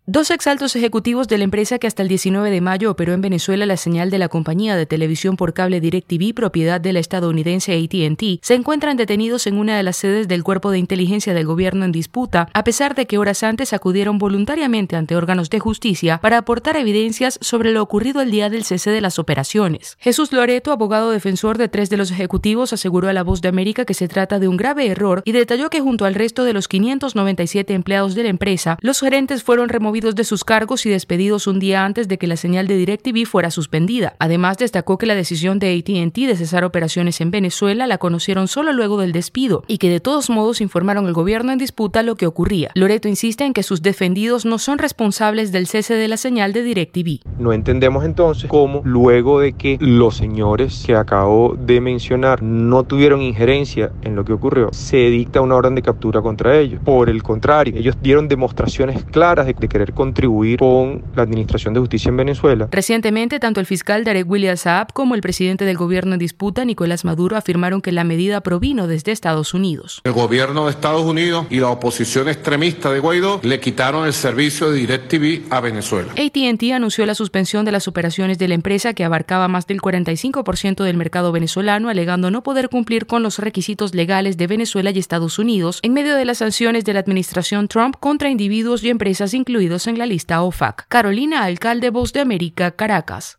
Dos exaltos ejecutivos de la empresa que hasta el 19 de mayo operó en Venezuela la señal de la compañía de televisión por cable DirecTV, propiedad de la estadounidense AT&T, se encuentran detenidos en una de las sedes del Cuerpo de Inteligencia del Gobierno en disputa, a pesar de que horas antes acudieron voluntariamente ante órganos de justicia para aportar evidencias sobre lo ocurrido el día del cese de las operaciones. Jesús Loreto, abogado defensor de tres de los ejecutivos, aseguró a La Voz de América que se trata de un grave error y detalló que junto al resto de los 597 empleados de la empresa, los gerentes fueron removidos de sus cargos y despedidos un día antes de que la señal de DirecTV fuera suspendida. Además, destacó que la decisión de AT&T de cesar operaciones en Venezuela la conocieron solo luego del despido y que de todos modos informaron al gobierno en disputa lo que ocurría. Loreto insiste en que sus defendidos no son responsables del cese de la señal de DirecTV. No entendemos entonces cómo, luego de que los señores que acabo de mencionar no tuvieron injerencia en lo que ocurrió, se dicta una orden de captura contra ellos. Por el contrario, ellos dieron demostraciones claras de querer contribuir con la Administración de Justicia en Venezuela. Recientemente, tanto el fiscal Derek Williams Saab como el presidente del gobierno en disputa, Nicolás Maduro, afirmaron que la medida provino desde Estados Unidos. El gobierno de Estados Unidos y la oposición extremista de Guaidó le quitaron el servicio de DirecTV a Venezuela. AT&T anunció la suspensión de las operaciones de la empresa, que abarcaba más del 45% del mercado venezolano, alegando no poder cumplir con los requisitos legales de Venezuela y Estados Unidos en medio de las sanciones de la administración Trump contra individuos y empresas incluidos en la lista OFAC. Carolina Alcalde, Voz de América, Caracas.